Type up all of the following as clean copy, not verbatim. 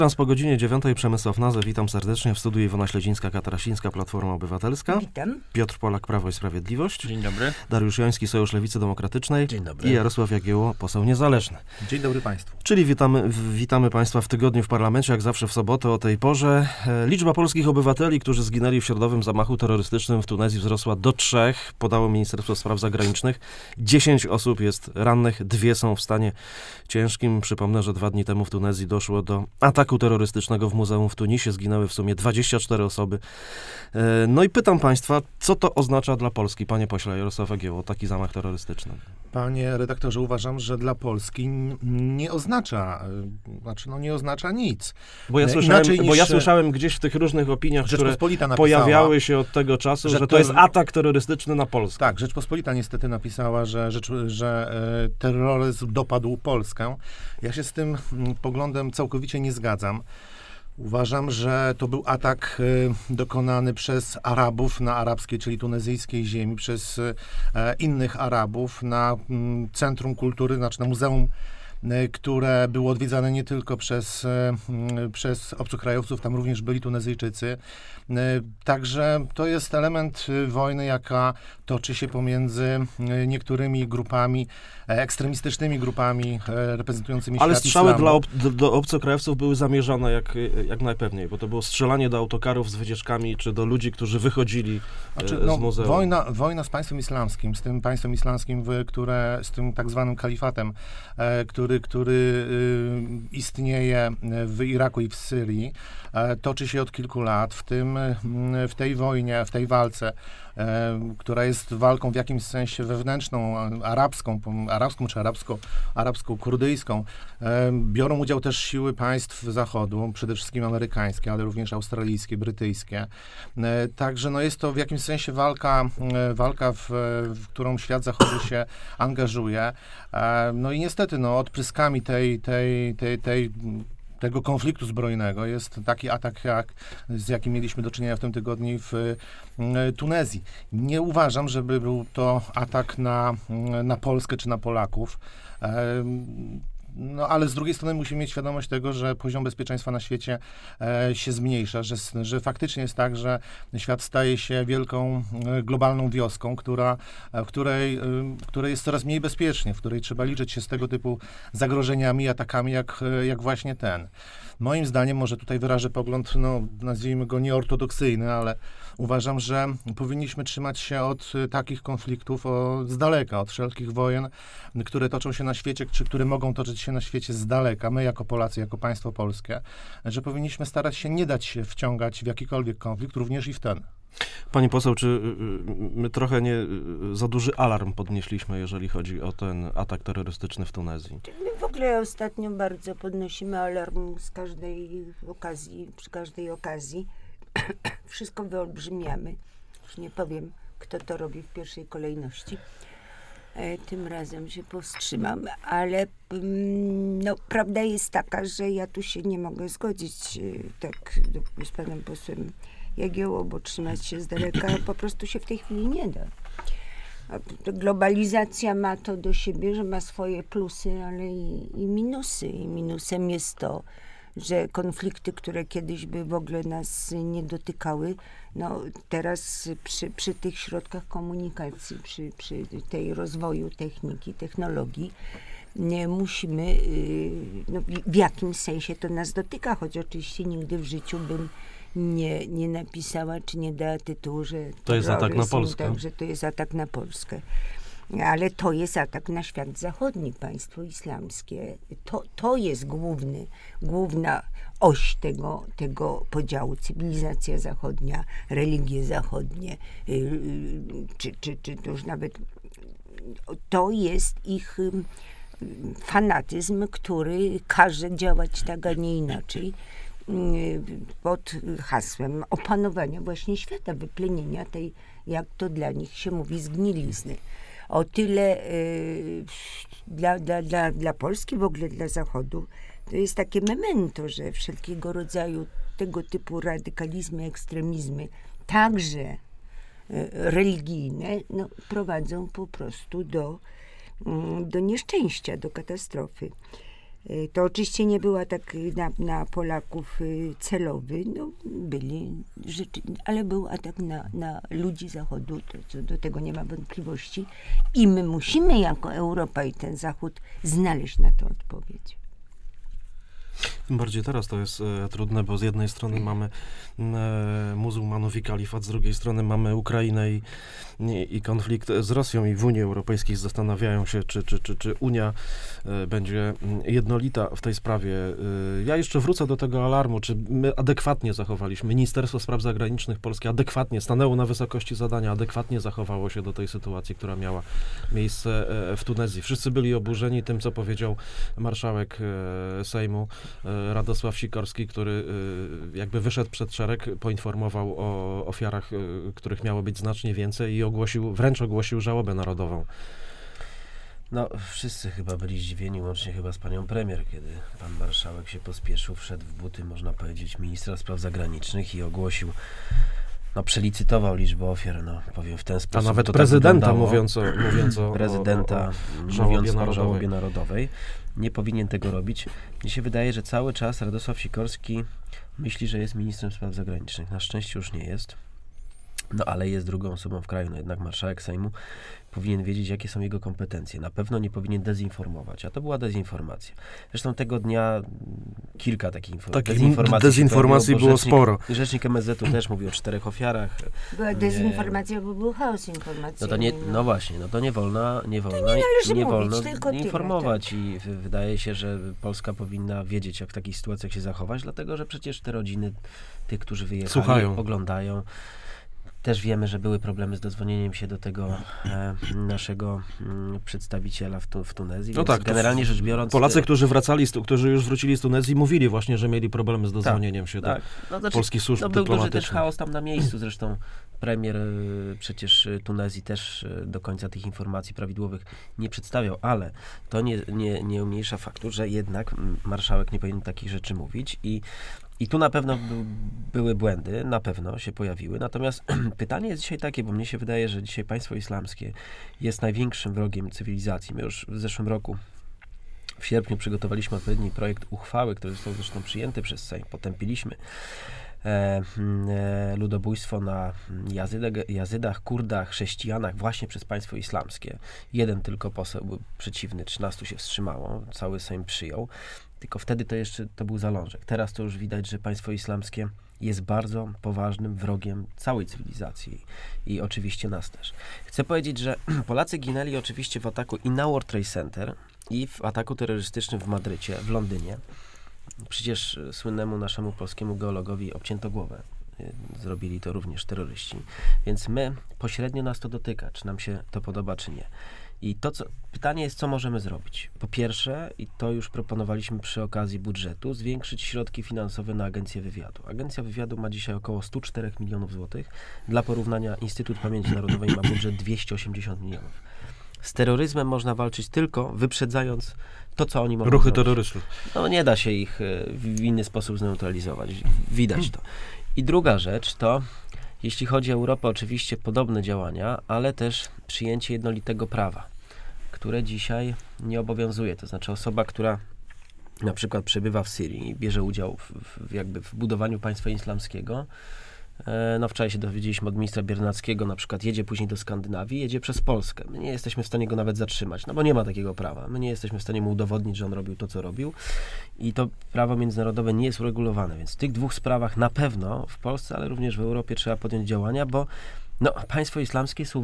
Teraz po godzinie 9 Przemysław Nazę. Witam serdecznie w studiu Iwona Śledzińska-Katarasińska, Platforma Obywatelska. Witam. Piotr Polak, Prawo i Sprawiedliwość. Dzień dobry. Dariusz Joński, Sojusz Lewicy Demokratycznej. Dzień dobry. I Jarosław Jagiełło, poseł niezależny. Dzień dobry Państwu. Czyli witamy Państwa w tygodniu w parlamencie, jak zawsze w sobotę o tej porze. Liczba polskich obywateli, którzy zginęli w środowym zamachu terrorystycznym w Tunezji, wzrosła do 3, podało Ministerstwo Spraw Zagranicznych. 10 osób jest rannych, 2 są w stanie ciężkim. Przypomnę, że 2 dni temu w Tunezji doszło do ataku terrorystycznego w muzeum w Tunisie. Zginęły w sumie 24 osoby. No i pytam Państwa, co to oznacza dla Polski, panie pośle Jarosław Jagiełło, taki zamach terrorystyczny? Panie redaktorze, uważam, że dla Polski nie oznacza, nie oznacza nic. Bo ja słyszałem gdzieś w tych różnych opiniach, które pojawiały się od tego czasu, że to jest atak terrorystyczny na Polskę. Tak, Rzeczpospolita niestety napisała, że terroryzm dopadł Polskę. Ja się z tym poglądem całkowicie nie zgadzam. Uważam, że to był atak dokonany przez Arabów na arabskiej, czyli tunezyjskiej ziemi, przez innych Arabów na Centrum Kultury, na Muzeum, które było odwiedzane nie tylko przez obcokrajowców, tam również byli Tunezyjczycy. Także to jest element wojny, jaka toczy się pomiędzy niektórymi grupami, ekstremistycznymi grupami reprezentującymi świat Ale strzały islamu. do obcokrajowców były zamierzone jak najpewniej, bo to było strzelanie do autokarów z wycieczkami, czy do ludzi, którzy wychodzili z muzeum. Wojna z państwem islamskim, z tym państwem islamskim, z tym tak zwanym kalifatem, który istnieje w Iraku i w Syrii, toczy się od kilku lat. W tej wojnie, w tej walce, która jest walką w jakimś sensie wewnętrzną, arabską czy arabsko-kurdyjską, biorą udział też siły państw Zachodu, przede wszystkim amerykańskie, ale również australijskie, brytyjskie. Także jest to w jakimś sensie walka, w którą świat Zachodu się angażuje. No i niestety, odpryskami tego konfliktu zbrojnego jest taki atak, z jakim mieliśmy do czynienia w tym tygodniu w Tunezji. Nie uważam, żeby był to atak na Polskę czy na Polaków. Ale z drugiej strony musimy mieć świadomość tego, że poziom bezpieczeństwa na świecie się zmniejsza, że faktycznie jest tak, że świat staje się wielką, globalną wioską, w której jest coraz mniej bezpiecznie, w której trzeba liczyć się z tego typu zagrożeniami, atakami, jak właśnie ten. Moim zdaniem, może tutaj wyrażę pogląd, nazwijmy go nieortodoksyjny, ale uważam, że powinniśmy trzymać się od takich konfliktów z daleka, od wszelkich wojen, które toczą się na świecie, czy które mogą toczyć się na świecie z daleka, my jako Polacy, jako państwo polskie, że powinniśmy starać się nie dać się wciągać w jakikolwiek konflikt, również i w ten. Pani poseł, czy my trochę nie za duży alarm podnieśliśmy, jeżeli chodzi o ten atak terrorystyczny w Tunezji? My w ogóle ostatnio bardzo podnosimy alarm przy każdej okazji. Wszystko wyolbrzymiamy. Już nie powiem, kto to robi w pierwszej kolejności. Tym razem się powstrzymam, ale prawda jest taka, że ja tu się nie mogę zgodzić z panem posłem Jagiełło, bo trzymać się z daleka po prostu się w tej chwili nie da. Globalizacja ma to do siebie, że ma swoje plusy, ale i minusy. I minusem jest to, że konflikty, które kiedyś by w ogóle nas nie dotykały, teraz przy tych środkach komunikacji, przy tej rozwoju techniki, technologii, musimy, w jakimś sensie to nas dotyka, choć oczywiście nigdy w życiu bym nie napisała, czy nie dała tytułu, że to jest atak na Polskę. Tak, że to jest atak na Polskę. Ale to jest atak na świat zachodni, państwo islamskie. To jest główna oś tego podziału. Cywilizacja zachodnia, religie zachodnie, czy to już nawet to jest ich fanatyzm, który każe działać tak, a nie inaczej, pod hasłem opanowania właśnie świata, wyplenienia tej, jak to dla nich się mówi, zgnilizny. O tyle dla Polski, w ogóle dla Zachodu, to jest takie memento, że wszelkiego rodzaju tego typu radykalizmy, ekstremizmy, także religijne, prowadzą po prostu do nieszczęścia, do katastrofy. To oczywiście nie był atak na Polaków celowy, no byli ale był atak na ludzi Zachodu, to co do tego nie ma wątpliwości. I my musimy jako Europa i ten Zachód znaleźć na to odpowiedź. Tym bardziej teraz to jest trudne, bo z jednej strony mamy muzułmanów i kalifat, z drugiej strony mamy Ukrainę i konflikt z Rosją i w Unii Europejskiej zastanawiają się, czy Unia będzie jednolita w tej sprawie. Ja jeszcze wrócę do tego alarmu, czy my adekwatnie zachowaliśmy, Ministerstwo Spraw Zagranicznych Polskie adekwatnie stanęło na wysokości zadania, adekwatnie zachowało się do tej sytuacji, która miała miejsce w Tunezji. Wszyscy byli oburzeni tym, co powiedział marszałek Sejmu Radosław Sikorski, który jakby wyszedł przed szereg, poinformował o ofiarach, których miało być znacznie więcej i wręcz ogłosił żałobę narodową. No, wszyscy chyba byli zdziwieni, łącznie chyba z panią premier, kiedy pan marszałek się pospieszył, wszedł w buty, można powiedzieć, ministra spraw zagranicznych i ogłosił, przelicytował liczbę ofiar, powiem w ten sposób. A nawet to prezydenta tak mówiąc o żałobie narodowej. Nie powinien tego robić. Mnie się wydaje, że cały czas Radosław Sikorski myśli, że jest ministrem spraw zagranicznych. Na szczęście już nie jest. Ale jest drugą osobą w kraju. Jednak marszałek Sejmu powinien wiedzieć, jakie są jego kompetencje. Na pewno nie powinien dezinformować, a to była dezinformacja. Zresztą tego dnia kilka takich dezinformacji było sporo. Rzecznik MSZ-u też mówił o 4 ofiarach. Była dezinformacja, bo był chaos informacyjny. To nie wolno informować i wydaje się, że Polska powinna wiedzieć, jak w takich sytuacjach się zachować, dlatego, że przecież te rodziny tych, którzy wyjechali, słuchają, oglądają. Też wiemy, że były problemy z dodzwonieniem się do tego naszego przedstawiciela w Tunezji. No tak, generalnie rzecz biorąc... Polacy, którzy już wrócili z Tunezji, mówili właśnie, że mieli problemy z dodzwonieniem się do polskich służb dyplomatycznych. Był duży też chaos tam na miejscu. Zresztą premier przecież Tunezji też do końca tych informacji prawidłowych nie przedstawiał, ale to nie umniejsza faktu, że jednak marszałek nie powinien takich rzeczy mówić i tu na pewno były błędy, na pewno się pojawiły. Natomiast pytanie jest dzisiaj takie, bo mnie się wydaje, że dzisiaj państwo islamskie jest największym wrogiem cywilizacji. My już w zeszłym roku, w sierpniu, przygotowaliśmy odpowiedni projekt uchwały, który został zresztą przyjęty przez Sejm. Potępiliśmy ludobójstwo na Jazydach, Kurdach, chrześcijanach właśnie przez państwo islamskie. Jeden tylko poseł był przeciwny, 13 się wstrzymało, cały Sejm przyjął. Tylko wtedy to był zalążek. Teraz to już widać, że państwo islamskie jest bardzo poważnym wrogiem całej cywilizacji i oczywiście nas też. Chcę powiedzieć, że Polacy ginęli oczywiście w ataku i na World Trade Center, i w ataku terrorystycznym w Madrycie, w Londynie. Przecież słynnemu naszemu polskiemu geologowi obcięto głowę. Zrobili to również terroryści. Więc pośrednio nas to dotyka, czy nam się to podoba, czy nie. I pytanie jest, co możemy zrobić. Po pierwsze, i to już proponowaliśmy przy okazji budżetu, zwiększyć środki finansowe na Agencję Wywiadu. Agencja Wywiadu ma dzisiaj około 104 milionów złotych. Dla porównania Instytut Pamięci Narodowej ma budżet 280 milionów. Z terroryzmem można walczyć tylko wyprzedzając to, co oni mogą ruchy zrobić. terrorystów. Nie da się ich w inny sposób zneutralizować. Widać to. I druga rzecz to, jeśli chodzi o Europę, oczywiście podobne działania, ale też przyjęcie jednolitego prawa, które dzisiaj nie obowiązuje. To znaczy osoba, która na przykład przebywa w Syrii i bierze udział w budowaniu państwa islamskiego. Wczoraj się dowiedzieliśmy od ministra Biernackiego, na przykład jedzie później do Skandynawii, jedzie przez Polskę. My nie jesteśmy w stanie go nawet zatrzymać, bo nie ma takiego prawa. My nie jesteśmy w stanie mu udowodnić, że on robił to, co robił i to prawo międzynarodowe nie jest uregulowane, więc w tych dwóch sprawach na pewno w Polsce, ale również w Europie trzeba podjąć działania, bo państwo islamskie są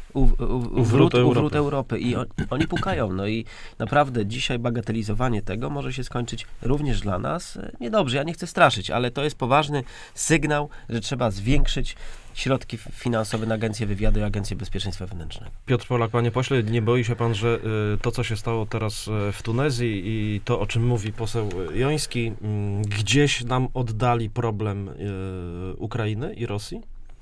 wrót Europy i oni pukają. I naprawdę dzisiaj bagatelizowanie tego może się skończyć również dla nas niedobrze. Ja nie chcę straszyć, ale to jest poważny sygnał, że trzeba zwiększyć środki finansowe na Agencję Wywiadu i Agencję Bezpieczeństwa Wewnętrznego. Piotr Polak, panie pośle, nie boi się pan, że to, co się stało teraz w Tunezji i to, o czym mówi poseł Joński, gdzieś nam oddali problem Ukrainy i Rosji?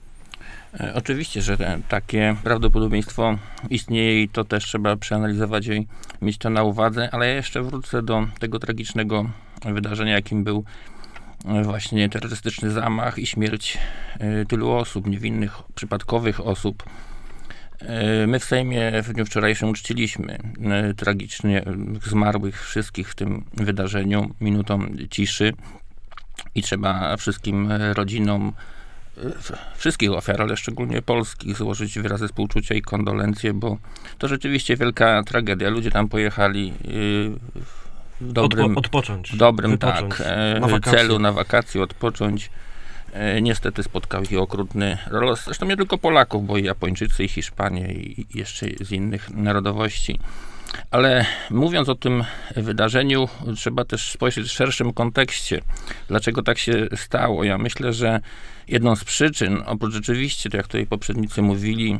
Oczywiście, że takie prawdopodobieństwo istnieje i to też trzeba przeanalizować i mieć to na uwadze, ale ja jeszcze wrócę do tego tragicznego wydarzenia, jakim był właśnie terrorystyczny zamach i śmierć tylu osób, niewinnych, przypadkowych osób. My w Sejmie w dniu wczorajszym uczciliśmy tragicznie zmarłych wszystkich w tym wydarzeniu minutą ciszy i trzeba wszystkim rodzinom wszystkich ofiar, ale szczególnie polskich, złożyć wyrazy współczucia i kondolencje, bo to rzeczywiście wielka tragedia. Ludzie tam pojechali w dobrym, odpocząć. W dobrym wypocząć. celu, na wakacje, odpocząć. Niestety spotkał ich okrutny los. Zresztą nie tylko Polaków, bo i Japończycy, i Hiszpanie, i jeszcze z innych narodowości. Ale mówiąc o tym wydarzeniu, trzeba też spojrzeć w szerszym kontekście. Dlaczego tak się stało? Ja myślę, że jedną z przyczyn, oprócz rzeczywiście, to jak tutaj poprzednicy mówili,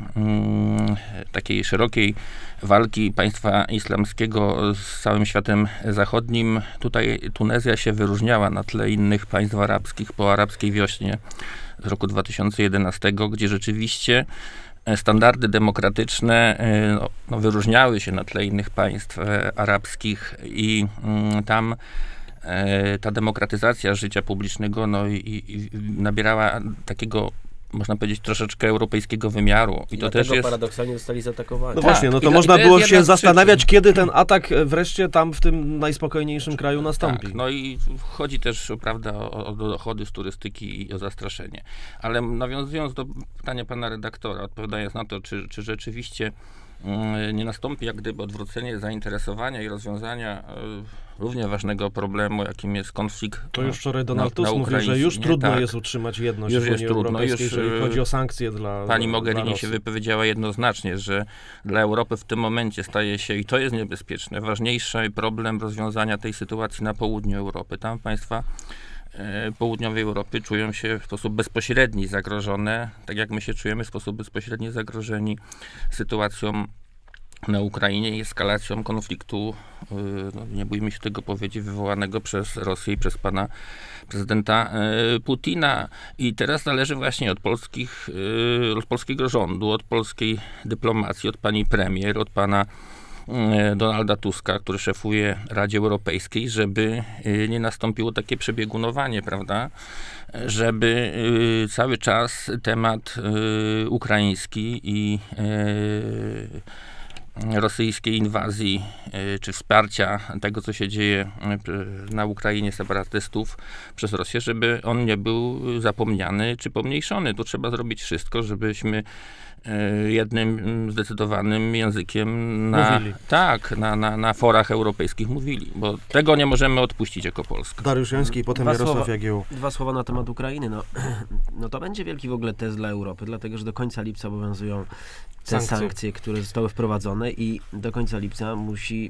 takiej szerokiej walki państwa islamskiego z całym światem zachodnim, tutaj Tunezja się wyróżniała na tle innych państw arabskich po arabskiej wiośnie z roku 2011, gdzie rzeczywiście standardy demokratyczne wyróżniały się na tle innych państw arabskich i tam ta demokratyzacja życia publicznego i nabierała takiego, można powiedzieć, troszeczkę europejskiego wymiaru. I to też jest paradoksalnie zostali zaatakowani. No właśnie, no to można było się zastanawiać, kiedy ten atak wreszcie tam w tym najspokojniejszym kraju nastąpi. Tak, no i chodzi też, prawda, o dochody z turystyki i o zastraszenie. Ale nawiązując do pytania pana redaktora, odpowiadając na to, czy rzeczywiście nie nastąpi jak gdyby odwrócenie zainteresowania i rozwiązania równie ważnego problemu, jakim jest konflikt. To już wczoraj Donald Tusk mówił, że już trudno jest utrzymać jedność w Unii Europejskiej, jeżeli chodzi o sankcje dla Pani Mogherini dla się wypowiedziała jednoznacznie, że dla Europy w tym momencie staje się, i to jest niebezpieczne, ważniejszy problem rozwiązania tej sytuacji na południu Europy. Tam państwa południowej Europy czują się w sposób bezpośredni zagrożone, tak jak my się czujemy w sposób bezpośredni zagrożeni sytuacją na Ukrainie i eskalacją konfliktu, nie bójmy się tego powiedzieć, wywołanego przez Rosję i przez pana prezydenta Putina. I teraz należy właśnie od polskiego rządu, od polskiej dyplomacji, od pani premier, od pana Donalda Tuska, który szefuje Radzie Europejskiej, żeby nie nastąpiło takie przebiegunowanie, prawda, żeby cały czas temat ukraiński i rosyjskiej inwazji, czy wsparcia tego, co się dzieje na Ukrainie separatystów przez Rosję, żeby on nie był zapomniany, czy pomniejszony. Tu trzeba zrobić wszystko, żebyśmy jednym zdecydowanym językiem na forach europejskich mówili, bo tego nie możemy odpuścić jako Polska. Dariusz Joński i potem Jarosław Jagiełło. Dwa słowa na temat Ukrainy. No to będzie wielki w ogóle test dla Europy, dlatego że do końca lipca obowiązują te sankcje, które zostały wprowadzone i do końca lipca musi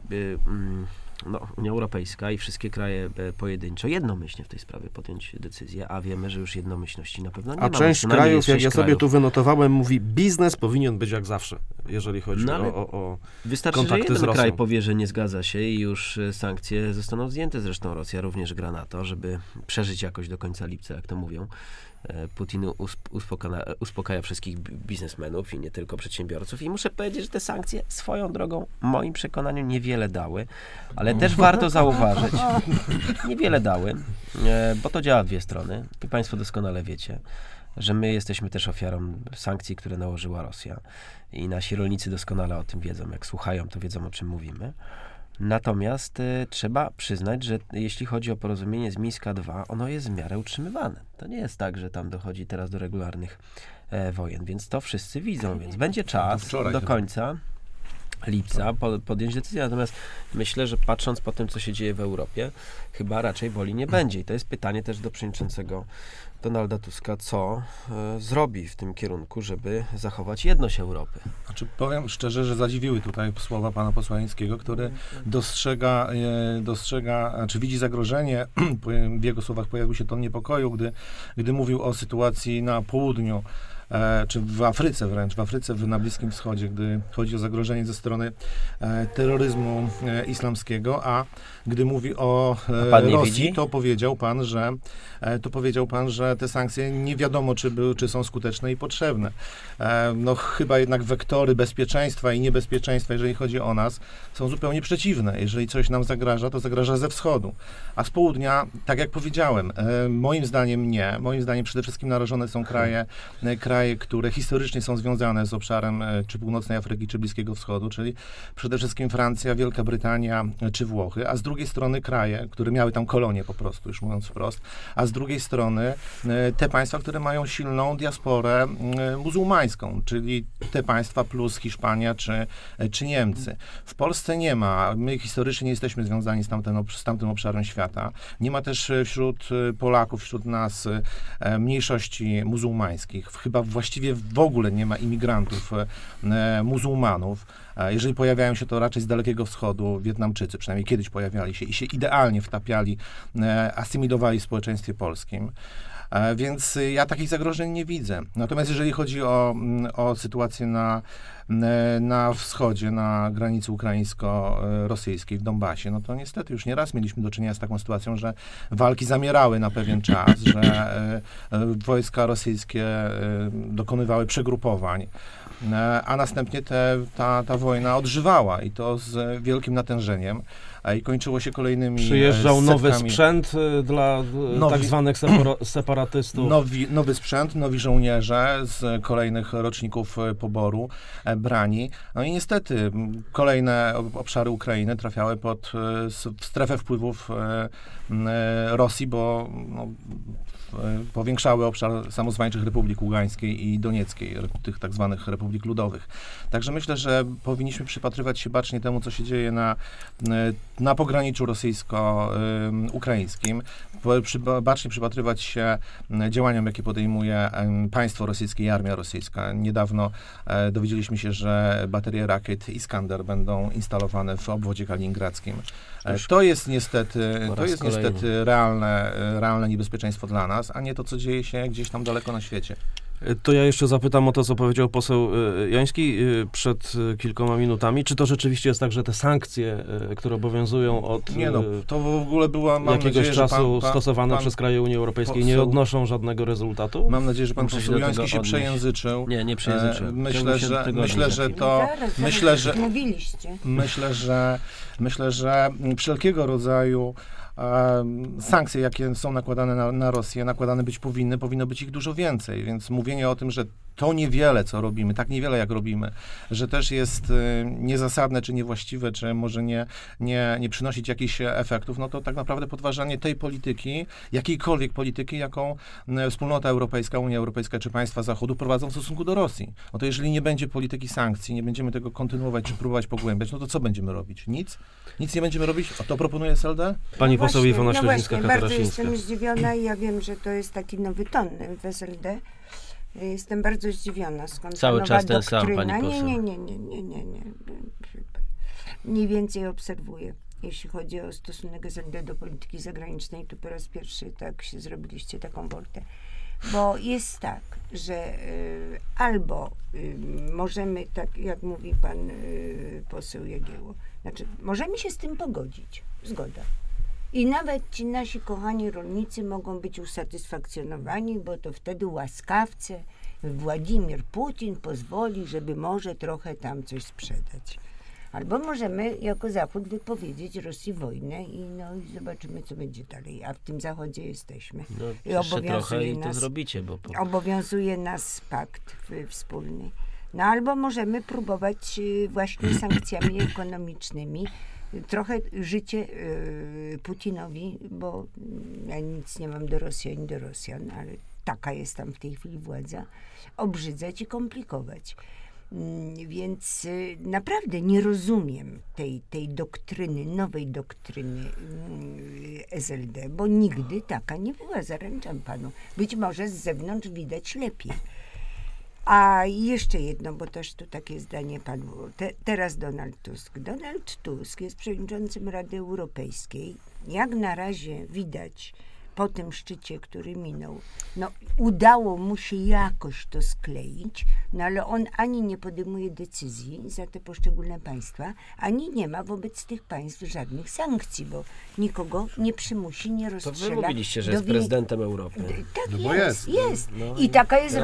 Unia Europejska i wszystkie kraje pojedynczo jednomyślnie w tej sprawie podjąć decyzję, a wiemy, że już jednomyślności na pewno nie ma. A część krajów, jak ja sobie tu wynotowałem, mówi, biznes powinien być jak zawsze, jeżeli chodzi o wystarczy, kontakty że z Rosją. kraj powie, że nie zgadza się i już sankcje zostaną zdjęte. Zresztą Rosja również gra na to, żeby przeżyć jakoś do końca lipca, jak to mówią. Putin uspokaja wszystkich biznesmenów i nie tylko przedsiębiorców. I muszę powiedzieć, że te sankcje swoją drogą, w moim przekonaniu, niewiele dały, ale też warto zauważyć, niewiele dały, bo to działa w dwie strony i państwo doskonale wiecie, że my jesteśmy też ofiarą sankcji, które nałożyła Rosja i nasi rolnicy doskonale o tym wiedzą. Jak słuchają, to wiedzą, o czym mówimy. Natomiast trzeba przyznać, że jeśli chodzi o porozumienie z Mińska II, ono jest w miarę utrzymywane. To nie jest tak, że tam dochodzi teraz do regularnych wojen, więc to wszyscy widzą, więc będzie czas do końca lipca podjąć decyzję. Natomiast myślę, że patrząc po tym, co się dzieje w Europie, chyba raczej woli nie będzie. I to jest pytanie też do przewodniczącego Donalda Tuska, co zrobi w tym kierunku, żeby zachować jedność Europy. Znaczy, powiem szczerze, że zadziwiły tutaj słowa pana posła Jońskiego, który dostrzega, czy widzi zagrożenie, w jego słowach pojawił się ton niepokoju, gdy mówił o sytuacji na południu, czy w Afryce wręcz, na Bliskim Wschodzie, gdy chodzi o zagrożenie ze strony terroryzmu islamskiego, a gdy mówi o Rosji, to powiedział pan, że te sankcje nie wiadomo, czy są skuteczne i potrzebne. No chyba jednak wektory bezpieczeństwa i niebezpieczeństwa, jeżeli chodzi o nas, są zupełnie przeciwne. Jeżeli coś nam zagraża, to zagraża ze wschodu. A z południa, tak jak powiedziałem, moim zdaniem nie. Moim zdaniem przede wszystkim narażone są kraje kraje, które historycznie są związane z obszarem czy północnej Afryki, czy Bliskiego Wschodu, czyli przede wszystkim Francja, Wielka Brytania czy Włochy, a z drugiej strony kraje, które miały tam kolonie po prostu, już mówiąc wprost, a z drugiej strony te państwa, które mają silną diasporę muzułmańską, czyli te państwa plus Hiszpania czy Niemcy. W Polsce nie ma, my historycznie nie jesteśmy związani z tamtym obszarem świata. Nie ma też wśród Polaków, wśród nas mniejszości muzułmańskich. Chyba właściwie w ogóle nie ma imigrantów muzułmanów. Jeżeli pojawiają się, to raczej z Dalekiego Wschodu Wietnamczycy, przynajmniej kiedyś pojawiali się i się idealnie wtapiali, asymilowali w społeczeństwie polskim. Więc ja takich zagrożeń nie widzę. Natomiast jeżeli chodzi o sytuację na wschodzie, na granicy ukraińsko-rosyjskiej, w Donbasie, no to niestety już nieraz mieliśmy do czynienia z taką sytuacją, że walki zamierały na pewien czas, że wojska rosyjskie dokonywały przegrupowań, a następnie ta wojna odżywała i to z wielkim natężeniem. I kończyło się kolejnymi Przyjeżdżał nowy setkami. sprzęt dla tak zwanych separatystów. Nowy sprzęt, nowi żołnierze z kolejnych roczników poboru brani. No i niestety kolejne obszary Ukrainy trafiały pod strefę wpływów Rosji, bo powiększały obszar samozwańczych Republik Ługańskiej i Donieckiej, tych tak zwanych Republik Ludowych. Także myślę, że powinniśmy przypatrywać się bacznie temu, co się dzieje na pograniczu rosyjsko-ukraińskim, bacznie przypatrywać się działaniom, jakie podejmuje państwo rosyjskie i armia rosyjska. Niedawno dowiedzieliśmy się, że baterie rakiet Iskander będą instalowane w obwodzie kaliningradzkim. To jest niestety realne niebezpieczeństwo dla nas, a nie to, co dzieje się gdzieś tam daleko na świecie. To ja jeszcze zapytam o to, co powiedział poseł Joński przed kilkoma minutami. Czy to rzeczywiście jest tak, że te sankcje, które obowiązują od Nie no, to w ogóle była, mam jakiegoś nadzieję, czasu że stosowane przez kraje Unii Europejskiej, nie odnoszą żadnego rezultatu? Mam nadzieję, że pan Muszę się poseł do tego Joński się odnieść. przejęzyczył. Nie przejęzyczyłem. Myślę, że wszelkiego rodzaju sankcje, jakie są nakładane na Rosję, nakładane być powinno być ich dużo więcej, więc mówienie o tym, że to niewiele, co robimy, tak niewiele jak robimy, że też jest niezasadne, czy niewłaściwe, czy może nie przynosić jakichś efektów, no to tak naprawdę podważanie tej polityki, jakiejkolwiek polityki, jaką Wspólnota Europejska, Unia Europejska, czy państwa Zachodu prowadzą w stosunku do Rosji. No to jeżeli nie będzie polityki sankcji, nie będziemy tego kontynuować, czy próbować pogłębiać, no to co będziemy robić? Nic? Nic nie będziemy robić? O to proponuje SLD? Pani poseł Iwona właśnie, Śledzińska-Katarasińska. Bardzo jestem zdziwiona i ja wiem, że to jest taki nowy ton w SLD. Jestem bardzo zdziwiona, skąd Cały ta czas nowa ten sam, doktryna. pani poseł. Nie. Mniej więcej obserwuję. Jeśli chodzi o stosunek SLD do polityki zagranicznej, to po raz pierwszy tak się zrobiliście taką woltę. Bo jest tak, że albo możemy, tak jak mówi pan poseł Jagiełło, znaczy możemy się z tym pogodzić, zgoda. I nawet ci nasi kochani rolnicy mogą być usatysfakcjonowani, bo to wtedy łaskawce Władimir Putin pozwoli, żeby może trochę tam coś sprzedać. Albo możemy jako Zachód wypowiedzieć Rosji wojnę i zobaczymy, co będzie dalej. A w tym Zachodzie jesteśmy. No, I jeszcze trochę i to zrobicie, bo obowiązuje nas pakt wspólny. No albo możemy próbować właśnie sankcjami ekonomicznymi trochę życie Putinowi, bo ja nic nie mam do Rosji ani do Rosjan, ale taka jest tam w tej chwili władza, obrzydzać i komplikować. Więc naprawdę nie rozumiem tej doktryny, nowej doktryny SLD, bo nigdy taka nie była, zaręczam panu. Być może z zewnątrz widać lepiej. A jeszcze jedno, bo też tu takie zdanie padło. Teraz Donald Tusk. Donald Tusk jest przewodniczącym Rady Europejskiej. Jak na razie widać po tym szczycie, który minął, udało mu się jakoś to skleić, ale on ani nie podejmuje decyzji za te poszczególne państwa, ani nie ma wobec tych państw żadnych sankcji, bo nikogo nie przymusi, nie to rozstrzela. wy mówiliście, że jest prezydentem Europy. Tak No bo jest. No I taka jest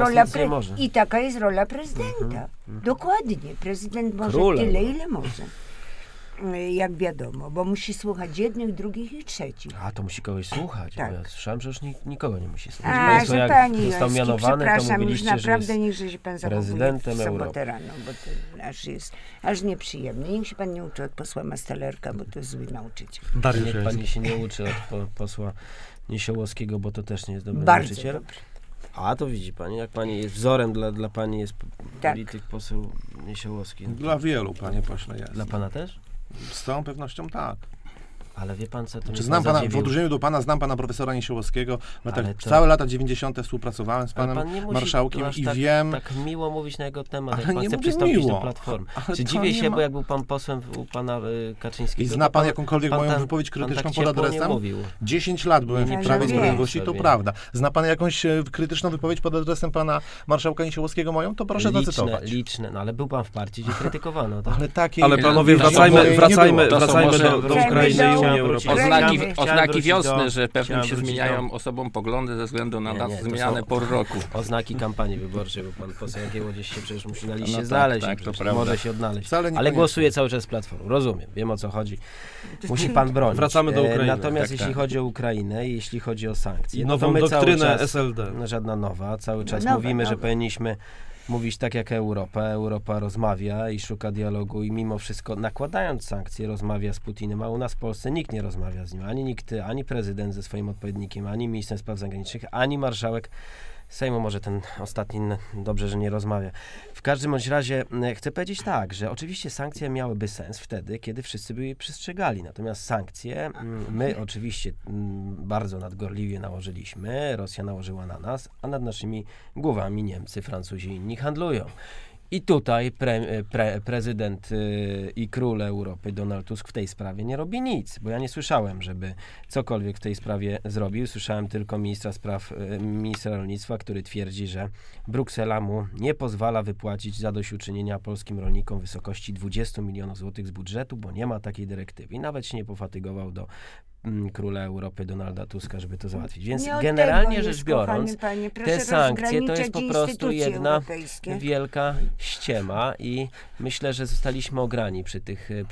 teraz rola prezydenta. Dokładnie. Prezydent może Królem. tyle, ile może. jak wiadomo, bo musi słuchać jednych, drugich i trzecich. A, to musi kogoś słuchać. Tak. Bo ja słyszałem, że już nikogo nie musi słuchać. A, Państwo, że jak pani został Joński, mianowany, to przepraszam, już mówiliście, że naprawdę jest niech się pan zachowuje prezydentem w sobotę Europy. rano, bo to aż nieprzyjemne. Niech się pan nie uczy od posła Mastalerka, bo to jest zły nauczyciel. Dariusz Niech Joński. pani się nie uczy od posła Niesiołowskiego, bo to też nie jest dobry Bardzo nauczyciel. dobry. A, to widzi pani, jak pani jest wzorem dla pani jest Tak. polityk poseł Niesiołowski. Dla wielu, panie pośle, jest. Dla pana też? Z całą pewnością tak. Ale wie pan, co to mnie Czy znam pana, w zadziwiło? odróżnieniu do pana, znam pana profesora Niesiołowskiego. Ale to- Całe lata 90. współpracowałem z Ale panem pan nie musi marszałkiem aż i tak, wiem... tak miło mówić na jego temat, Ale jak pan nie chce mówię przystąpić miło. do Platformy. Ale Czy to dziwię nie się, ma- bo jak był pan posłem u pana Kaczyńskiego... I to zna pan jakąkolwiek pan moją tam- wypowiedź pan krytyczną tak pod ciepło nie adresem? mówił. 10 lat byłem Nie w Prawie i wiem. Sprawiedliwości, to sobie. prawda. Zna pan jakąś krytyczną wypowiedź pod adresem pana marszałka Niesiołowskiego moją? To proszę zacytować. Liczne, no ale był pan w partii, gdzie krytykowano. Tak? Ale takiej... Ale panowie, To są wracajmy, moje- wracajmy, to są wracajmy może- do Ukrainy i Unii Europejskiej. Oznaki wrócić wiosny, do- że pewnym chciałem się wrócić zmieniają osobom poglądy ze względu na Nie, nas nie, to zmianę są- por roku. Oznaki kampanii wyborczej, bo pan poseł Jagiełło gdzieś się przecież musi na liście tak, znaleźć. tak, i to przecież prawda. może się odnaleźć. Wcale Ale niekoniecznie. głosuje cały czas Platformą. Rozumiem, wiem o co chodzi. Musi pan bronić. Wracamy do Ukrainy. Natomiast Tak, jeśli tak. chodzi o Ukrainę i jeśli chodzi o sankcje, I no to nową my cały doktrynę czas, SLD. żadna nowa, cały czas Nowa, mówimy, że nowa. powinniśmy mówić tak jak Europa. Europa rozmawia i szuka dialogu i mimo wszystko nakładając sankcje rozmawia z Putinem, a u nas w Polsce nikt nie rozmawia z nim. Ani nikt, ani prezydent ze swoim odpowiednikiem, ani minister spraw zagranicznych, ani marszałek Sejmu, może ten ostatni dobrze, że nie rozmawia. W każdym bądź razie chcę powiedzieć tak, że oczywiście sankcje miałyby sens wtedy, kiedy wszyscy by je przestrzegali. Natomiast sankcje my oczywiście bardzo nadgorliwie nałożyliśmy, Rosja nałożyła na nas, a nad naszymi głowami Niemcy, Francuzi i inni handlują. I tutaj prezydent i król Europy Donald Tusk w tej sprawie nie robi nic, bo ja nie słyszałem, żeby cokolwiek w tej sprawie zrobił. Słyszałem tylko ministra rolnictwa, który twierdzi, że Bruksela mu nie pozwala wypłacić zadośćuczynienia polskim rolnikom w wysokości 20 milionów złotych z budżetu, bo nie ma takiej dyrektywy. I nawet się nie pofatygował do króla Europy Donalda Tuska, żeby to załatwić. Więc Nie od generalnie tego rzecz jest, biorąc, kochany panie. Proszę te sankcje to jest rozgraniczać po prostu instytucje jedna europejskie. wielka ściema i myślę, że zostaliśmy ograni przy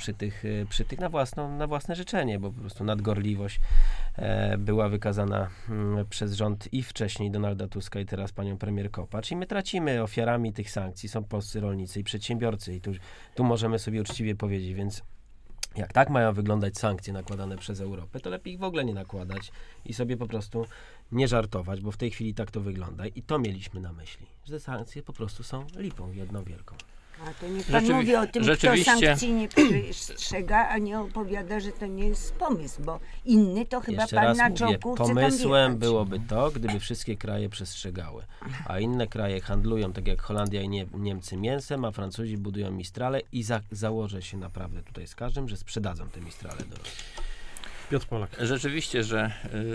tych na własne życzenie, bo po prostu nadgorliwość była wykazana przez rząd i wcześniej Donalda Tuska i teraz panią premier Kopacz i my tracimy. Ofiarami tych sankcji są polscy rolnicy i przedsiębiorcy i tu możemy sobie uczciwie powiedzieć, więc jak tak mają wyglądać sankcje nakładane przez Europę, to lepiej ich w ogóle nie nakładać i sobie po prostu nie żartować, bo w tej chwili tak to wygląda i to mieliśmy na myśli, że te sankcje po prostu są lipą jedną wielką. A to niech pan mówi o tym, kto rzeczywiście. sankcji nie przestrzega, a nie opowiada, że to nie jest pomysł, bo inny to chyba Jeszcze pan raz na mówię, czołku chce tam pomysłem wjechać. byłoby to, gdyby wszystkie kraje przestrzegały, a inne kraje handlują, tak jak Holandia i Niemcy mięsem, a Francuzi budują Mistrale i założę się naprawdę tutaj z każdym, że sprzedadzą te Mistrale do Rosji. Piotr Polak. Rzeczywiście, że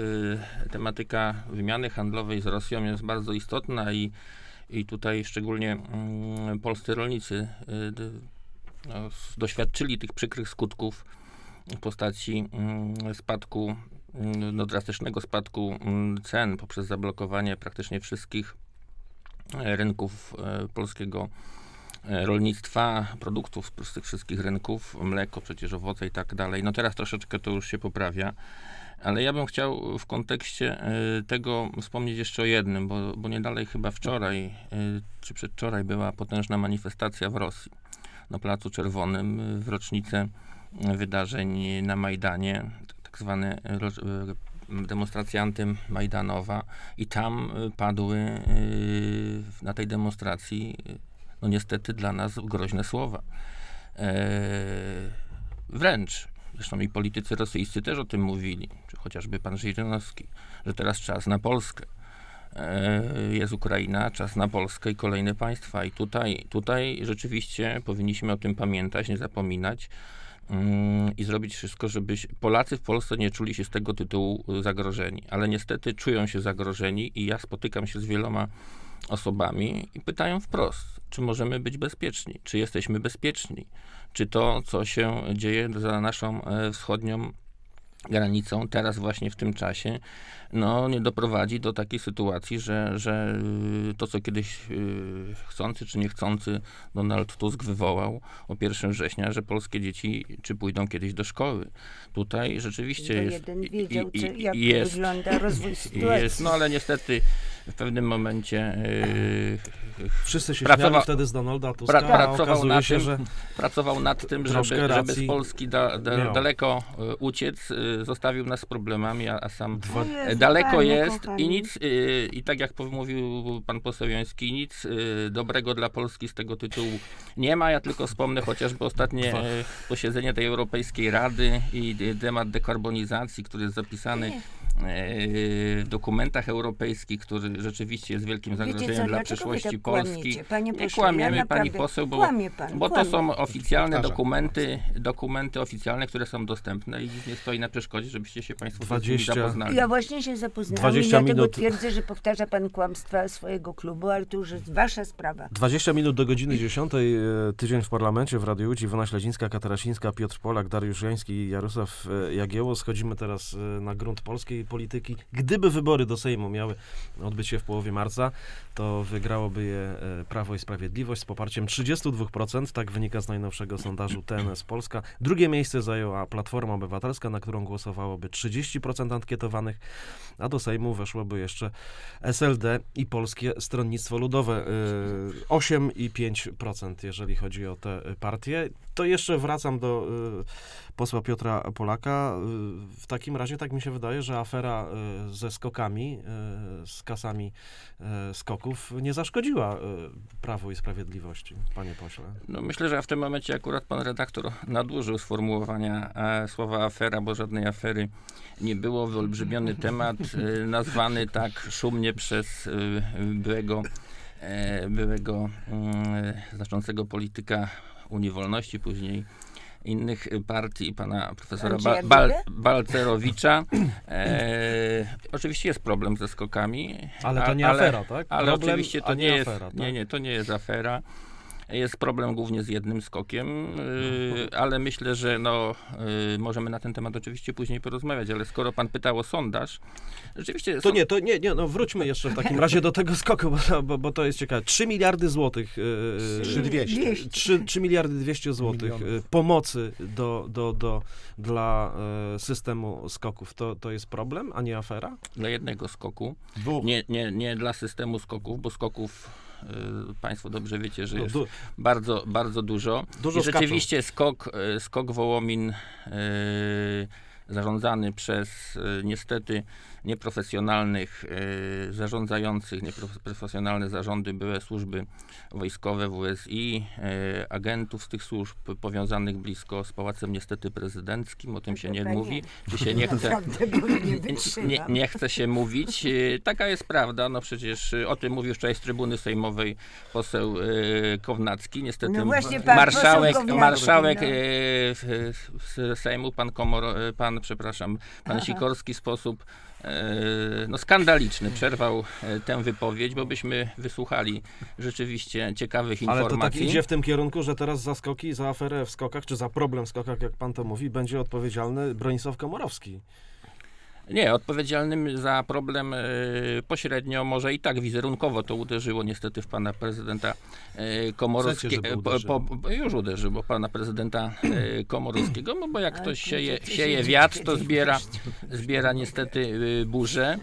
tematyka wymiany handlowej z Rosją jest bardzo istotna i tutaj szczególnie polscy rolnicy doświadczyli tych przykrych skutków w postaci spadku, drastycznego spadku cen poprzez zablokowanie praktycznie wszystkich rynków polskiego rolnictwa, produktów z tych wszystkich rynków, mleko, przecież owoce i tak dalej. No teraz troszeczkę to już się poprawia, ale ja bym chciał w kontekście tego wspomnieć jeszcze o jednym, bo nie dalej chyba wczoraj, czy przedwczoraj była potężna manifestacja w Rosji, na Placu Czerwonym, w rocznicę wydarzeń na Majdanie, tak zwane demonstracja antymajdanowa i tam padły na tej demonstracji no niestety dla nas groźne słowa. Wręcz, zresztą i politycy rosyjscy też o tym mówili, czy chociażby pan Żyrynowski, że teraz czas na Polskę. Jest Ukraina, czas na Polskę i kolejne państwa. I tutaj rzeczywiście powinniśmy o tym pamiętać, nie zapominać i zrobić wszystko, żeby Polacy w Polsce nie czuli się z tego tytułu zagrożeni. Ale niestety czują się zagrożeni i ja spotykam się z wieloma osobami i pytają wprost, czy możemy być bezpieczni, czy jesteśmy bezpieczni, czy to, co się dzieje za naszą wschodnią granicą, teraz właśnie w tym czasie, no nie doprowadzi do takiej sytuacji, że to, co kiedyś chcący czy niechcący Donald Tusk wywołał o 1 września, że polskie dzieci czy pójdą kiedyś do szkoły. Tutaj rzeczywiście Bo jest... jeden wiedział, jak jest, wygląda rozwój sytuacji. jest, no ale niestety w pewnym momencie Wszyscy się śmiali wtedy z Donalda Tuska, a pracował okazuje nad się, tym, że pracował nad tym, troszkę żeby z racji Polski miał. daleko uciec, zostawił nas z problemami, a sam O Jezu, daleko Panie jest kochany. i nic, i tak jak mówił pan poseł Joński, nic dobrego dla Polski z tego tytułu nie ma. Ja tylko wspomnę chociażby ostatnie posiedzenie tej Europejskiej Rady i temat dekarbonizacji, który jest zapisany w dokumentach europejskich, który rzeczywiście jest wielkim Wiecie zagrożeniem co, dla dlaczego przyszłości wy tak Polski. kłamiecie? Panie Nie pośle, kłamiemy, ja pani naprawdę- poseł, kłamie pan, bo to kłamie. są oficjalne Powtarzam. dokumenty oficjalne, które są dostępne i nic nie stoi na przeszkodzie, żebyście się państwo 20 z nimi zapoznali. Ja właśnie się zapoznałam 20 i dlatego minut. twierdzę, że powtarza pan kłamstwa swojego klubu, ale to już jest wasza sprawa. 20 minut do godziny 10. Tydzień w parlamencie w Radiu Łódź. Iwona Śledzińska, Katarasińska, Piotr Polak, Dariusz Jański i Jarosław Jagiełło. Schodzimy teraz na grunt polskiej polityki. Gdyby wybory do Sejmu miały odbyć się w połowie marca, to wygrałoby je Prawo i Sprawiedliwość z poparciem 32%. Tak wynika z najnowszego sondażu TNS Polska. Drugie miejsce zajęła Platforma Obywatelska, na którą głosowałoby 30% ankietowanych, a do Sejmu weszłoby jeszcze SLD i Polskie Stronnictwo Ludowe. 8,5%, jeżeli chodzi o te partie. To jeszcze wracam do posła Piotra Polaka. W takim razie tak mi się wydaje, że afera ze skokami, z kasami skoków nie zaszkodziła Prawu i Sprawiedliwości, panie pośle. No myślę, że w tym momencie akurat pan redaktor nadużył sformułowania słowa afera, bo żadnej afery nie było. Wyolbrzymiony temat, nazwany tak szumnie przez byłego znaczącego polityka Unii Wolności, później innych partii, pana profesora Andrzeja Dudę? Balcerowicza. Oczywiście jest problem ze skokami. Ale to nie afera, tak? Ale Problem, oczywiście a to nie jest, afera, tak? nie, to nie jest afera. Jest problem głównie z jednym skokiem, ale myślę, że możemy na ten temat oczywiście później porozmawiać, ale skoro pan pytał o sondaż, rzeczywiście... No wróćmy jeszcze w takim razie do tego skoku, bo to jest ciekawe. 3 miliardy złotych, 3 miliardy 200 złotych pomocy dla systemu skoków. To jest problem, a nie afera? Dla jednego skoku, Dwóch. nie dla systemu skoków, bo skoków państwo dobrze wiecie, że No, jest bardzo, bardzo dużo. Dużo I rzeczywiście skok Wołomin zarządzany przez niestety nieprofesjonalnych zarządzających, nieprofesjonalne zarządy, były służby wojskowe, WSI, agentów z tych służb powiązanych blisko z Pałacem niestety prezydenckim, o tym się nie mówi, czy się nie chce, Naprawdę go nie wytrzymam. nie chce się mówić. Taka jest prawda, no przecież o tym mówił wczoraj z trybuny sejmowej poseł Kownacki, niestety No właśnie, pan marszałek poseł Kownacki, z Sejmu, pan Sikorski w sposób skandaliczny przerwał tę wypowiedź, bo byśmy wysłuchali rzeczywiście ciekawych Ale informacji. to tak idzie w tym kierunku, że teraz za skoki, za aferę w skokach, czy za problem w skokach, jak pan to mówi, będzie odpowiedzialny Bronisław Komorowski. Nie, odpowiedzialnym za problem pośrednio, może i tak wizerunkowo to uderzyło niestety w pana prezydenta Komorowskiego. Chcecie, żeby uderzyło. Już uderzyło pana prezydenta Komorowskiego, bo jak ktoś to sieje się wiatr, dzieje to kiedyś. zbiera niestety burzę.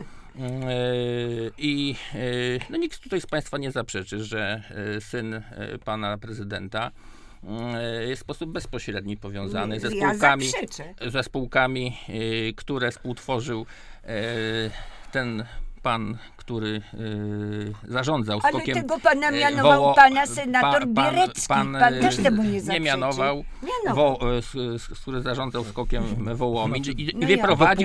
I nikt tutaj z państwa nie zaprzeczy, że syn pana prezydenta jest w sposób bezpośredni powiązany ze spółkami, które współtworzył ten pan, który zarządzał Ale skokiem. tego pana mianował pana senator Bierecki. Pan też temu nie zaprzeczy. Nie mianował, który zarządzał skokiem Wołomin i wyprowadził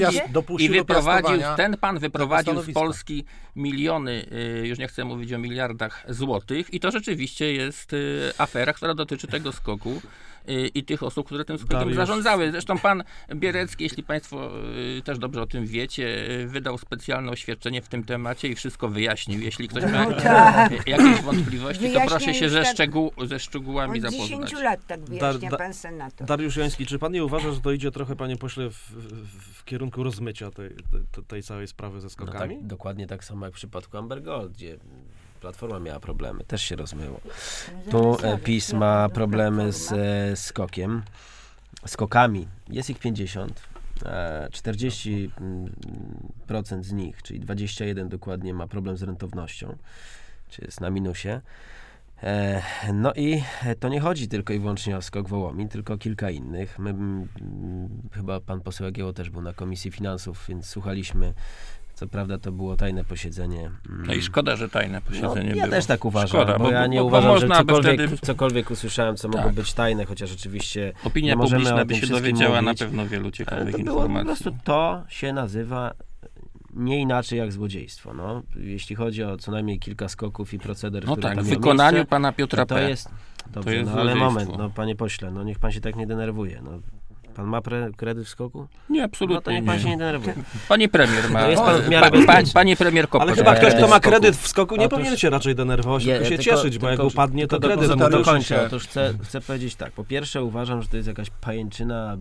ten pan wyprowadził z Polski miliony, już nie chcę mówić o miliardach złotych i to rzeczywiście jest afera, która dotyczy tego skoku. i tych osób, które tym skokiem Dariusz. zarządzały. Zresztą pan Bierecki, jeśli państwo też dobrze o tym wiecie, wydał specjalne oświadczenie w tym temacie i wszystko wyjaśnił. Jeśli ktoś ma jakieś wątpliwości, to Wyjaśnia proszę się już ze szczegółami Od zapoznać. 10 lat tak wyjaśnia pan senator. Dariusz Joński, czy pan nie uważa, że to idzie trochę, panie pośle, w kierunku rozmycia tej całej sprawy ze No skokami? tak, dokładnie tak samo jak w przypadku Amber Gold, gdzie Platforma miała problemy, też się rozmyło. Tu PiS ma problemy z skokami. Jest ich 50. 40% z nich, czyli 21 dokładnie, ma problem z rentownością, czy jest na minusie. No i to nie chodzi tylko i wyłącznie o skok Wołomin, tylko o kilka innych. Chyba pan poseł Jagiełło też był na Komisji Finansów, więc słuchaliśmy. Co prawda to było tajne posiedzenie. No i szkoda, że tajne posiedzenie Ja było. też tak uważam, Szkoda, bo ja nie bo uważam, że można by cokolwiek usłyszałem, co mogło być tajne, chociaż rzeczywiście Opinia nie możemy publiczna o by tym się wszystkim dowiedziała mówić. na pewno wielu Ale ciekawych to było po informacji. prostu, to się nazywa nie inaczej jak złodziejstwo. No. Jeśli chodzi o co najmniej kilka skoków i proceder, No które tak, tam w miał wykonaniu miejsce, pana Piotra to P. jest... Dobrze, jest no ale złodziejstwo. moment, no panie pośle, no niech pan się tak nie denerwuje. No. Pan ma kredyt w skoku? Nie, No to absolutnie niech pan się nie. nie denerwuje. Pani premier ma. No jest pan w miarę bezpieczny. Panie premier Kopacz. Ale chyba ktoś, kto ma skoku. kredyt w skoku, nie Otóż- powinien się raczej denerwować, tylko się cieszyć, bo jak upadnie, to kredyt mu dokończę. dokończy. Otóż chcę powiedzieć tak. Po pierwsze uważam, że to jest jakaś pajęczyna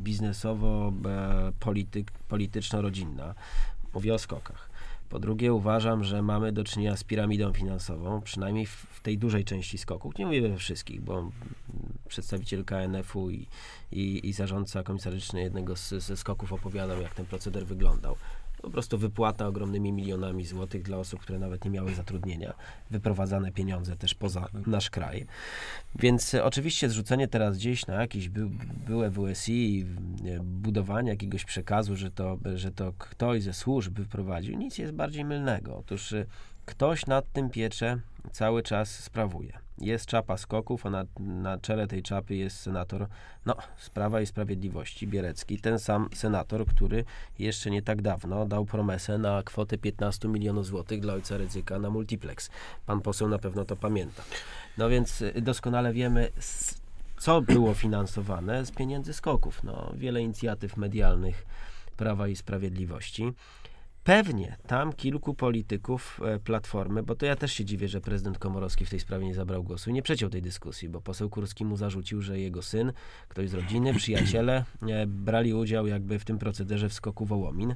biznesowo-polityczno-rodzinna. Mówię o skokach. Po drugie uważam, że mamy do czynienia z piramidą finansową, przynajmniej w tej dużej części skoków. Nie mówię we wszystkich, bo przedstawiciel KNF-u i zarządca komisaryczny jednego ze skoków opowiadał, jak ten proceder wyglądał. Po prostu wypłata ogromnymi milionami złotych dla osób, które nawet nie miały zatrudnienia. Wyprowadzane pieniądze też poza nasz kraj. Więc oczywiście zrzucenie teraz gdzieś na jakieś byłe WSI, budowanie jakiegoś przekazu, że to ktoś ze służb wyprowadził, nic jest bardziej mylnego. Otóż ktoś nad tym pieczę cały czas sprawuje. Jest czapa skoków, a na czele tej czapy jest senator z Prawa i Sprawiedliwości, Bierecki, ten sam senator, który jeszcze nie tak dawno dał promesę na kwotę 15 milionów złotych dla ojca Rydzyka na multiplex. Pan poseł na pewno to pamięta. No więc doskonale wiemy, co było finansowane z pieniędzy skoków. Wiele inicjatyw medialnych Prawa i Sprawiedliwości. Pewnie tam kilku polityków Platformy, bo to ja też się dziwię, że prezydent Komorowski w tej sprawie nie zabrał głosu i nie przeciął tej dyskusji, bo poseł Kurski mu zarzucił, że jego syn, ktoś z rodziny, przyjaciele brali udział jakby w tym procederze w skoku Wołomin.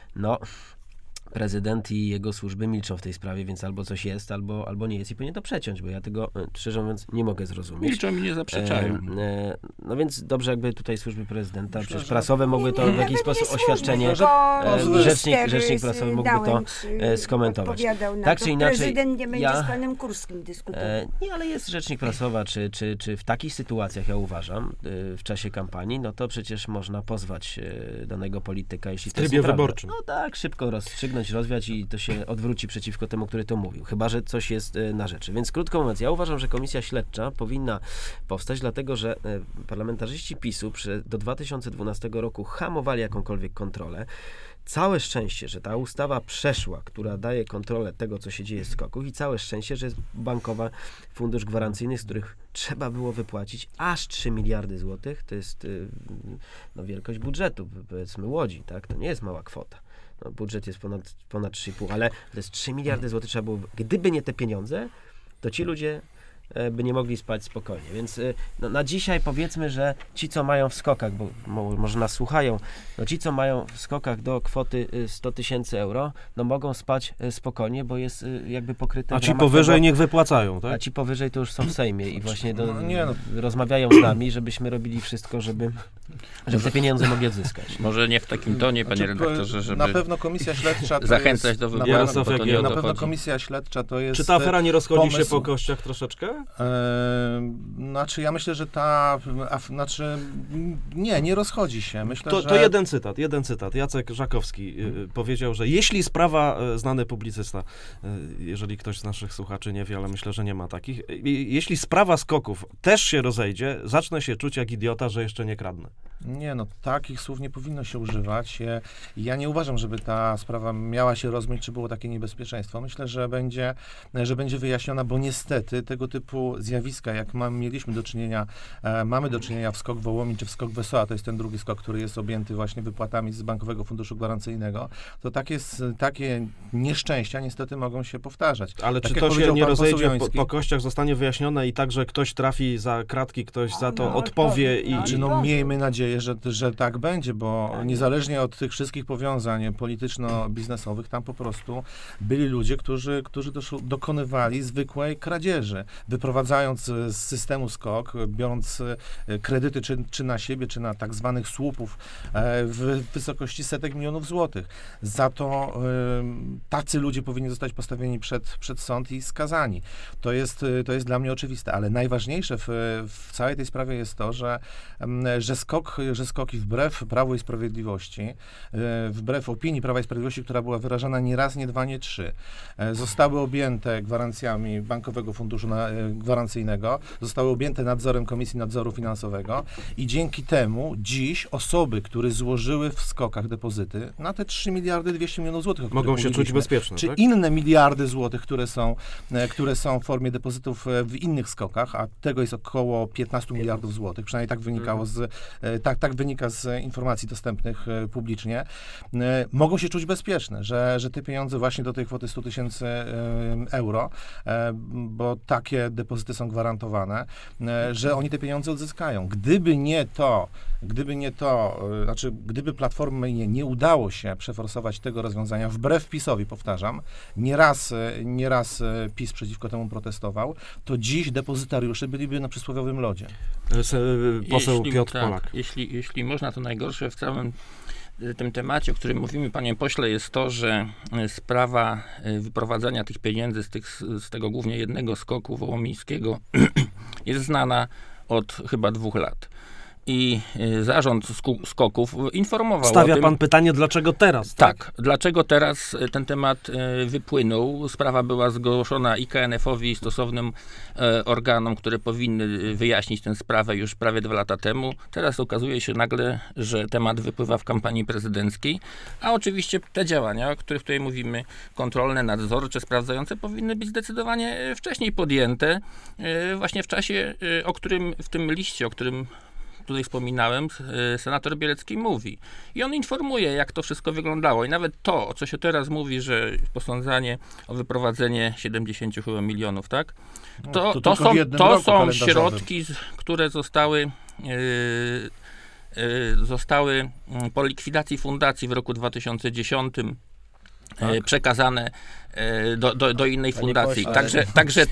Prezydent i jego służby milczą w tej sprawie, więc albo coś jest, albo nie jest i powinien to przeciąć, bo ja tego, szczerze mówiąc, nie mogę zrozumieć. Milczą i nie zaprzeczają. No więc dobrze, jakby tutaj służby prezydenta, Myślę, przecież że- prasowe mogły to w jakiś sposób oświadczenie, rzecznik prasowy mógłby to skomentować. Tak czy inaczej, Prezydent nie będzie z panem Kurskim dyskutował. Nie, ale jest rzecznik prasowa, czy w takich sytuacjach, ja uważam, w czasie kampanii, no to przecież można pozwać danego polityka, jeśli to jest trybie nieprawda. wyborczym. No tak, szybko rozstrzygnąć, rozwiać i to się odwróci przeciwko temu, który to mówił. Chyba że coś jest na rzeczy. Więc krótko mówiąc, ja uważam, że komisja śledcza powinna powstać, dlatego że parlamentarzyści PiS-u do 2012 roku hamowali jakąkolwiek kontrolę. Całe szczęście, że ta ustawa przeszła, która daje kontrolę tego, co się dzieje w skoków i całe szczęście, że jest bankowa fundusz gwarancyjny, z których trzeba było wypłacić aż 3 miliardy złotych. To jest wielkość budżetu, powiedzmy Łodzi, tak? To nie jest mała kwota. Budżet jest ponad 3,5, ale to jest 3 miliardy złotych trzeba było. Gdyby nie te pieniądze, to ci ludzie by nie mogli spać spokojnie. Więc na dzisiaj powiedzmy, że ci, co mają w skokach, bo może nas słuchają, ci, co mają w skokach do kwoty 100 000 euro, mogą spać spokojnie, bo jest jakby pokryte. A ci powyżej niech wypłacają, tak? A ci powyżej to już są w Sejmie i właśnie nie, rozmawiają z nami, żebyśmy robili wszystko, żeby te pieniądze mogli odzyskać. Może nie w takim tonie, panie redaktorze, żeby Na pewno komisja śledcza to zachęcać jest, do na wyborów, pewno- bo to nie o Na to pewno chodzi. komisja śledcza to jest... Czy ta afera nie rozchodzi się pomysł. po kościach troszeczkę? Znaczy, ja myślę, że nie rozchodzi się. Myślę, To że... jeden cytat. Jacek Żakowski powiedział, że jeśli sprawa, znany publicysta, jeżeli ktoś z naszych słuchaczy nie wie, ale myślę, że nie ma takich, jeśli sprawa skoków też się rozejdzie, zacznę się czuć jak idiota, że jeszcze nie kradnę. Nie, takich słów nie powinno się używać. Ja nie uważam, żeby ta sprawa miała się rozmyć, czy było takie niebezpieczeństwo. Myślę, że będzie wyjaśniona, bo niestety tego typu typu zjawiska, jak mamy do czynienia w SKOK Wołomin czy w SKOK Wesoła, to jest ten drugi SKOK, który jest objęty właśnie wypłatami z Bankowego Funduszu Gwarancyjnego, to takie nieszczęścia niestety mogą się powtarzać. Ale Tak czy jak to się powiedział nie pan poseł rozejdzie Joński, po kościach, zostanie wyjaśnione i tak, że ktoś trafi za kratki, ktoś za to No, odpowie i... odpowie, No, Boże. miejmy nadzieję, że tak będzie, bo niezależnie od tych wszystkich powiązań polityczno-biznesowych, tam po prostu byli ludzie, którzy dokonywali zwykłej kradzieży, wyprowadzając z systemu SKOK, biorąc kredyty czy na siebie, czy na tak zwanych słupów w wysokości setek milionów złotych. Za to tacy ludzie powinni zostać postawieni przed sąd i skazani. To jest dla mnie oczywiste, ale najważniejsze w całej tej sprawie jest to, że SKOK-i wbrew Prawu i Sprawiedliwości, wbrew opinii Prawa i Sprawiedliwości, która była wyrażana nie raz, nie dwa, nie trzy, zostały objęte gwarancjami Bankowego Funduszu Gwarancyjnego, zostały objęte nadzorem Komisji Nadzoru Finansowego i dzięki temu dziś osoby, które złożyły w SKOK-ach depozyty na te 3 miliardy 200 milionów złotych, o których Mogą się czuć mówiliśmy, bezpieczne, czy tak? inne miliardy złotych, które są w formie depozytów w innych SKOK-ach, a tego jest około 15 miliardów złotych, przynajmniej tak wynikało tak wynika z informacji dostępnych publicznie, mogą się czuć bezpieczne, że te pieniądze właśnie do tej kwoty 100 tysięcy euro, bo takie depozyty są gwarantowane, że oni te pieniądze odzyskają. Gdyby Platformie nie udało się przeforsować tego rozwiązania, wbrew PiS-owi, powtarzam, nieraz PiS przeciwko temu protestował, to dziś depozytariusze byliby na przysłowiowym lodzie. Poseł Piotr Polak. Jeśli można, to najgorsze w całym tym temacie, o którym mówimy, panie pośle, jest to, że sprawa wyprowadzania tych pieniędzy z tego głównie jednego SKOK-u wołomińskiego jest znana od chyba 2 lat. I zarząd SKOK-ów informował Stawia o tym, pan pytanie, dlaczego teraz? tak, dlaczego teraz ten temat wypłynął. Sprawa była zgłoszona i KNF-owi, i stosownym organom, które powinny wyjaśnić tę sprawę już prawie 2 lata temu. Teraz okazuje się nagle, że temat wypływa w kampanii prezydenckiej, a oczywiście te działania, o których tutaj mówimy, kontrolne, nadzorcze, sprawdzające, powinny być zdecydowanie wcześniej podjęte, właśnie w czasie, w tym liście, o którym tutaj wspominałem, senator Bierecki mówi. I on informuje, jak to wszystko wyglądało. I nawet to, o co się teraz mówi, że posądzanie o wyprowadzenie 70 chyba milionów, tak? To są środki, które zostały po likwidacji fundacji w roku 2010 przekazane do innej fundacji. Także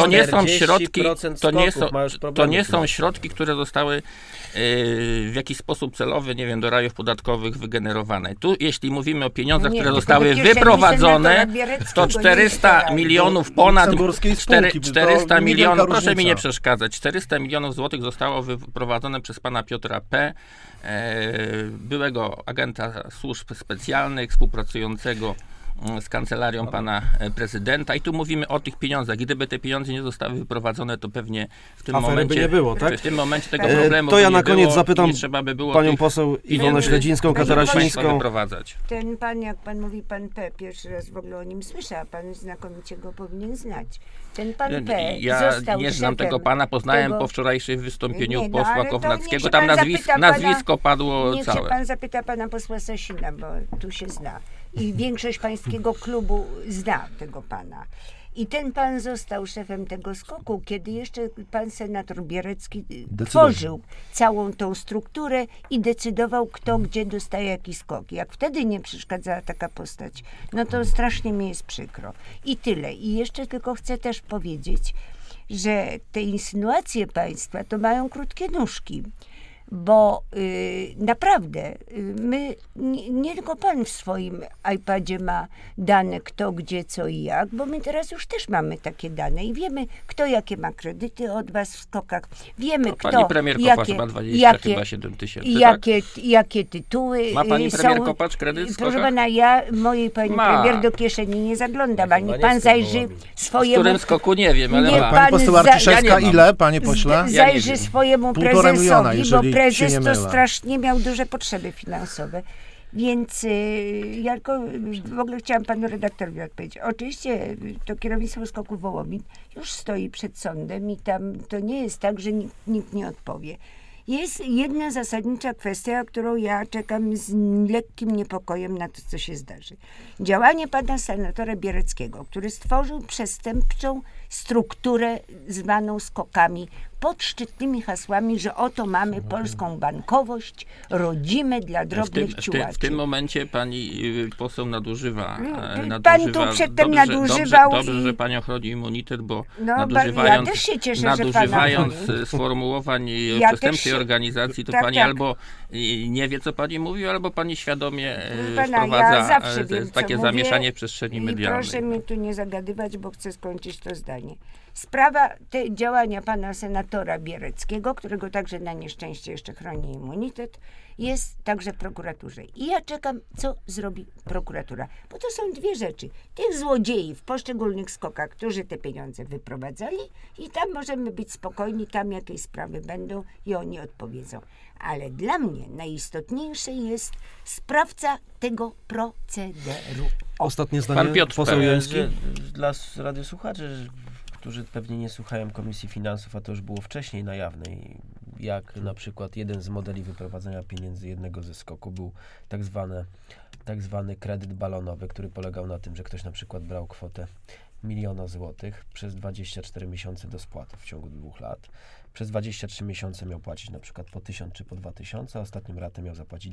to nie są środki, które zostały w jakiś sposób celowy, nie wiem, do rajów podatkowych wygenerowane. Tu, jeśli mówimy o pieniądzach, które zostały wyprowadzone, to 400 milionów, ponad 400 milionów, proszę mi nie przeszkadzać, 400 milionów złotych zostało wyprowadzone przez pana Piotra P., byłego agenta służb specjalnych, współpracującego z kancelarią pana prezydenta i tu mówimy o tych pieniądzach. Gdyby te pieniądze nie zostały wyprowadzone, to pewnie w tym momencie by nie było, tak? W tym momencie tego problemu to ja by nie na koniec było, zapytam nie trzeba by było panią poseł Iwonę Śledzińską-Katarasińską. wyprowadzać. Ten pan, jak pan mówi, pan P., pierwszy raz w ogóle o nim słyszę, a pan znakomicie go powinien znać. Ten pan P. Ja został nie znam szefem tego pana, poznałem tego... po wczorajszym wystąpieniu Nie, no, posła ale to Kownackiego. niech się Tam pan zapyta nazwisko padło Niech się całe. pan zapyta pana posła Sasina, bo tu się zna. I większość pańskiego klubu zna tego pana. I ten pan został szefem tego SKOK-u, kiedy jeszcze pan senator Bierecki tworzył całą tą strukturę i decydował, kto gdzie dostaje jaki SKOK. Jak wtedy nie przeszkadzała taka postać, no to strasznie mi jest przykro. I tyle. I jeszcze tylko chcę też powiedzieć, że te insynuacje państwa to mają krótkie nóżki. Bo naprawdę my, nie tylko pan w swoim iPadzie ma dane kto, gdzie, co i jak, bo my teraz już też mamy takie dane i wiemy, kto jakie ma kredyty od was w SKOK-ach. Wiemy, kto Pani premier Kopacz ma 27 tysięcy, jakie tytuły ma pani premier są. Kopacz kredyt w Proszę SKOK-ach? pana, ja mojej pani premier do kieszeni nie zaglądam, ani pan zajrzy W swojemu... którym SKOK-u nie wiem, ale Nie, ma. Pani poseł Arciszewska, ja nie mam. ile, panie pośle? Zajrzy swojemu 1,5 miliona, prezesowi, jeżeli bo prezes się nie to mylę. strasznie miał duże potrzeby finansowe. Więc ja tylko w ogóle chciałam panu redaktorowi odpowiedzieć. Oczywiście to kierownictwo SKOK-u Wołomin już stoi przed sądem i tam to nie jest tak, że nikt nie odpowie. Jest jedna zasadnicza kwestia, którą ja czekam z lekkim niepokojem na to, co się zdarzy. Działanie pana senatora Biereckiego, który stworzył przestępczą strukturę zwaną SKOK-ami pod szczytnymi hasłami, że oto mamy polską bankowość, rodzime dla drobnych ciułaczy. W tym momencie pani poseł nadużywa. Pan tu przedtem nadużywał. Dobrze, że panią chroni immunitet, bo Ja nadużywając, też się cieszę, nadużywając że pana sformułowań Ja przestępczej też- organizacji, to tak, pani tak. albo nie wie, co pani mówi, albo pani świadomie Pana, wprowadza ja zawsze wiem, co takie mówię zamieszanie w przestrzeni i medialnej. proszę mnie tu nie zagadywać, bo chcę skończyć to zdanie. Sprawa te działania pana senatora Biereckiego, którego także na nieszczęście jeszcze chroni immunitet, jest także w prokuraturze. I ja czekam, co zrobi prokuratura. Bo to są dwie rzeczy. Tych złodziei w poszczególnych SKOK-ach, którzy te pieniądze wyprowadzali i tam możemy być spokojni, tam jakieś sprawy będą i oni odpowiedzą. Ale dla mnie najistotniejszy jest sprawca tego procederu. Ostatnie zdanie, Pan Piotr poseł P. Joński. Dla radiosłuchaczy, którzy pewnie nie słuchają Komisji Finansów, a to już było wcześniej na jawnej, jak na przykład jeden z modeli wyprowadzenia pieniędzy jednego ze SKOK-u był tak zwany kredyt balonowy, który polegał na tym, że ktoś na przykład brał kwotę 1 000 000 złotych przez 24 miesiące do spłaty w ciągu 2 lat. Przez 23 miesiące miał płacić na przykład po 1000 czy po 2000, a ostatnią ratę miał zapłacić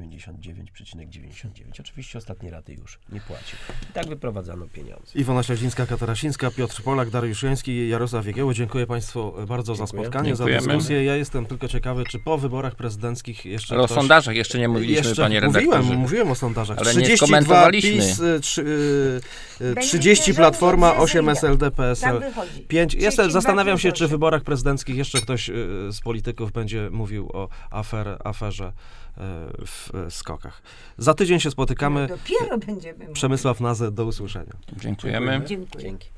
999,99. Oczywiście ostatniej raty już nie płacił. I tak wyprowadzano pieniądze. Iwona Śledzińska-Katarasińska, Piotr Polak, Dariusz Joński i Jarosław Jagiełło. Dziękuję państwu bardzo za Dziękuję. spotkanie, za Dziękujemy. dyskusję. Ja jestem tylko ciekawy, czy po wyborach prezydenckich jeszcze Ale o ktoś... sondażach jeszcze nie mówiliśmy, panie redaktorze. Mówiłem o sondażach. Ale nie 32 skomentowaliśmy. PiS, Będzie 30 rządził Platforma, przez 8 ile? SLD, Tak PSL, wychodzi. 5. 32 Zastanawiam się, plus czy w 8. wyborach prezydenckich jeszcze ktoś z polityków będzie mówił o aferze w SKOK-ach. Za tydzień się spotykamy. Dopiero będziemy mówić. Przemysław Nazę, do usłyszenia. Dziękujemy. Dziękuję. Dzięki.